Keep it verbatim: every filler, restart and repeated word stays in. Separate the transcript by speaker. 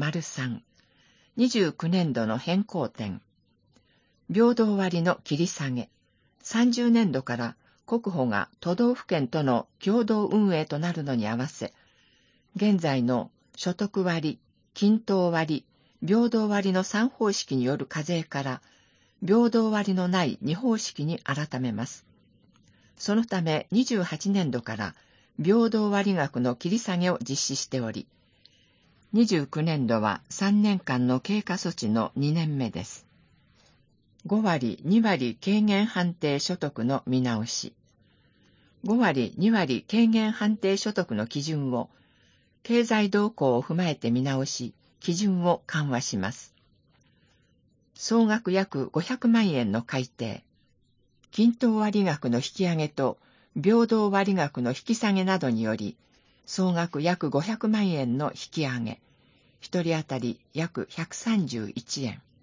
Speaker 1: さん、にじゅうきゅうねんどの変更点、平等割の切り下げ、さんじゅうねんどから国保が都道府県との共同運営となるのに合わせ、現在の所得割、均等割、平等割のさん方式による課税から、平等割のないに方式に改めます。そのためにじゅうはちねんどから平等割額の切り下げを実施しており、にじゅうきゅうねんどはさんねんかんの経過措置のにねんめです。ご割、に割軽減判定所得の見直し。ご割、に割軽減判定所得の基準を、経済動向を踏まえて見直し、基準を緩和します。総額約ごひゃくまんえんの改定、均等割額の引き上げと平等割額の引き下げなどにより、総額約ごひゃくまんえんの引き上げ、一人当たり約ひゃくさんじゅういちえん。